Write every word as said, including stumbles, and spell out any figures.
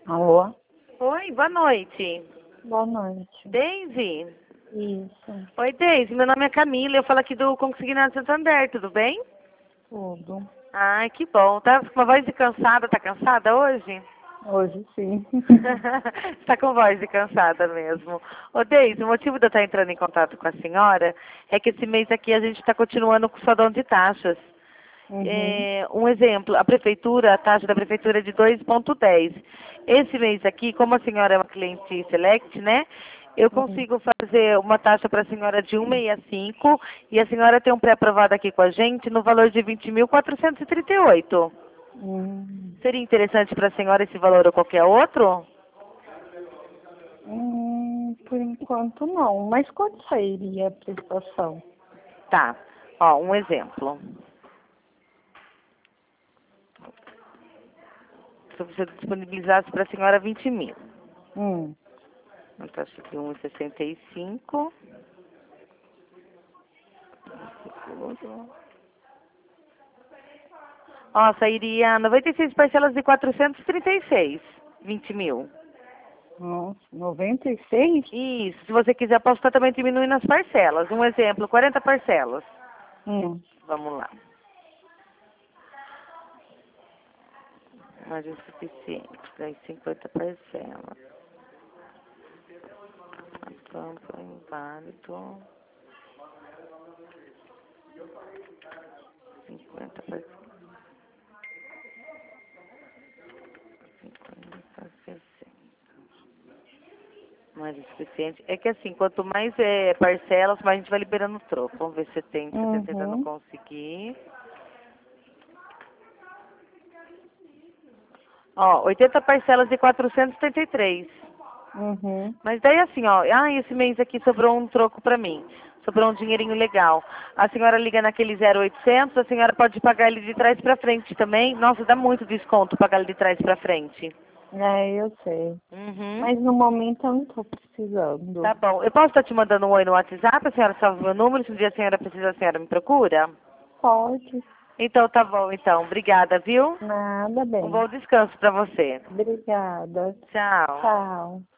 Alô? Oi, boa noite. Boa noite. Daisy? Isso, Oi, Daisy, meu nome é Camila, eu falo aqui do Consignado Santander, tudo bem? tudo. Ai, que bom. Tá com uma voz de cansada, tá cansada hoje? Hoje sim. Tá com voz de cansada mesmo. Ô, Deise, o motivo de eu estar entrando em contato com a senhora é que esse mês aqui a gente está continuando com o saldão de taxas. Uhum. É, um exemplo, a prefeitura, a taxa da prefeitura é de dois vírgula dez. Esse mês aqui, como a senhora é uma cliente select, né? Eu Uhum. consigo fazer uma taxa para a senhora de cento e sessenta e cinco e a senhora tem um pré-aprovado aqui com a gente no valor de vinte mil quatrocentos e trinta e oito. Hum. Seria interessante para a senhora esse valor ou qualquer outro? Hum, por enquanto não. Mas quanto sairia a prestação? Tá. Ó, um exemplo. Se você disponibilizasse para a senhora vinte mil. Hum. Uma taxa de um vírgula sessenta e cinco. Ó, sairia noventa e seis parcelas de quatrocentos e trinta e seis. vinte mil. Nossa, noventa e seis? Isso. Se você quiser, posso estar também diminuindo as parcelas. Um exemplo, quarenta parcelas. Hum. Vamos lá. Mais o suficiente. Daí cinquenta parcelas. A tampa inválido. cinquenta parcelas. cinquenta, sessenta. Mais o suficiente. É que assim, quanto mais é, parcelas, mais a gente vai liberando o troco. Vamos ver se tem, se eu tentando Uhum. conseguir. Ó, oitenta parcelas de quatrocentos e setenta e três. Uhum. Mas daí assim, ó, ah, esse mês aqui sobrou um troco pra mim. Sobrou um dinheirinho legal. A senhora liga naquele zero oitocentos, a senhora pode pagar ele de trás pra frente também. Nossa, dá muito desconto pagar ele de trás pra frente. É, eu sei. Uhum. Mas no momento eu não tô precisando. Tá bom. Eu posso estar te mandando um oi no WhatsApp, a senhora salva meu número, se um dia a senhora precisa, a senhora me procura? Pode. Então tá bom, então. Obrigada, viu? Nada Um bem. bom descanso pra você. Obrigada. Tchau. Tchau.